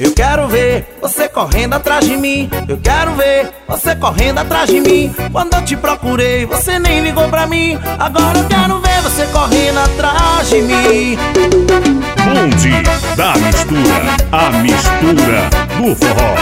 Eu quero ver você correndo atrás de mim. Eu quero ver você correndo atrás de mim. Quando eu te procurei, você nem ligou pra mim. Agora eu quero ver você correndo atrás de mim. Bonde da mistura, a mistura do forró.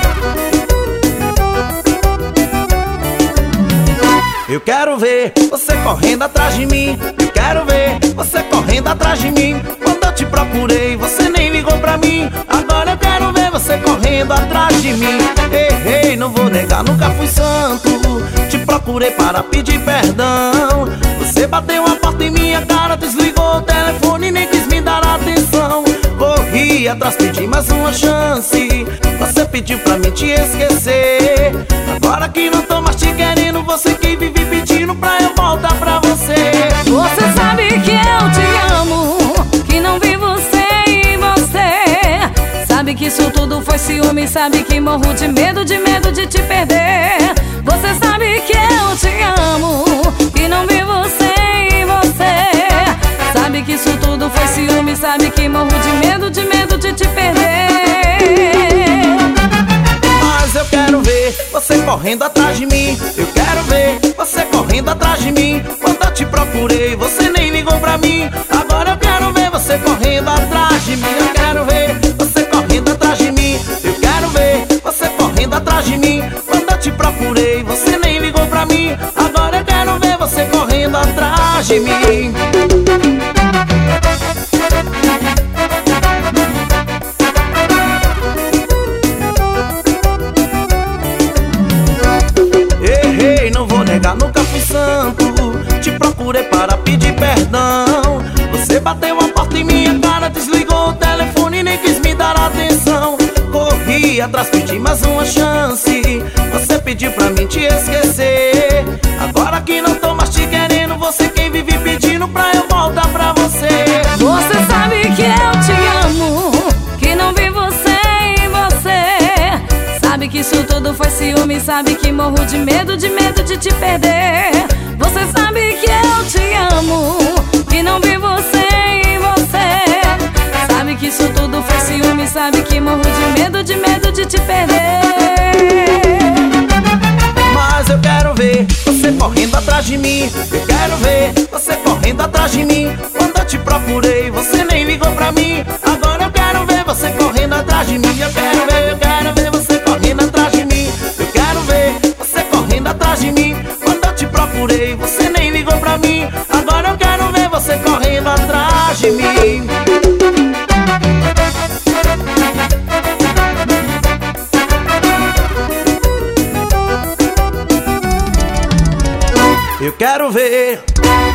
Eu quero ver você correndo atrás de mim. Eu quero ver você correndo atrás de mim. Quando eu te procurei, você nem ligou pra mim. Agora eu quero ver você correndo atrás de mim. Ei, ei, não vou negar, nunca fui santo. Te procurei para pedir perdão. Você bateu a porta em minha cara, desligou o telefone e nem quis me dar atenção. Corri atrás, pedi mais uma chance. Você pediu pra mim te esquecer. Agora que não tô mais te querendo, você que vive pedindo pra eu voltar pra você. Você sabe que eu te amo, que não vivo sem você. Sabe que isso tudo foi ciúme, sabe que morro de medo de te perder. Você sabe que eu te amo, que não vivo sem você. Sabe que isso tudo foi ciúme, sabe que morro de medo de te perder. Mas eu quero ver você correndo atrás de mim. Eu quero ver você correndo atrás de mim. Quando eu te procurei, você nem ligou pra mim. Agora eu quero ver você correndo atrás de mim. Eu quero ver você correndo atrás de mim. Eu quero ver você correndo atrás de mim. Quando eu te procurei, você nem ligou pra mim. Agora eu quero ver você correndo atrás de mim. Ei, não vou negar, nunca fui santo. Te procurei para pedir perdão. Você bateu a porta em minha cara, desligou o telefone e nem quis me dar atenção. Corri atrás, pedi mais uma chance. Você pediu pra mim te esquecer. Agora que não tô mais te querendo, você quem vive pedindo pra eu voltar pra você. Você sabe que eu te amo, que não vivo sem você. Sabe que isso tudo foi ciúme, sabe que morro de medo de te perder. Você sabe que eu te amo, que não vivo sem você. Sabe que isso tudo foi ciúme, sabe que morro de medo de te perder. Mas eu quero ver você correndo atrás de mim. Eu quero ver você correndo atrás de mim. Quando eu te procurei, você nem ligou pra mim. Agora eu quero ver você correndo atrás de mim. Eu quero ver você correndo atrás de mim. Eu quero ver você correndo atrás de mim. Quando eu te procurei, você nem ligou pra mim. Agora eu quero ver você correndo atrás de mim. Eu quero ver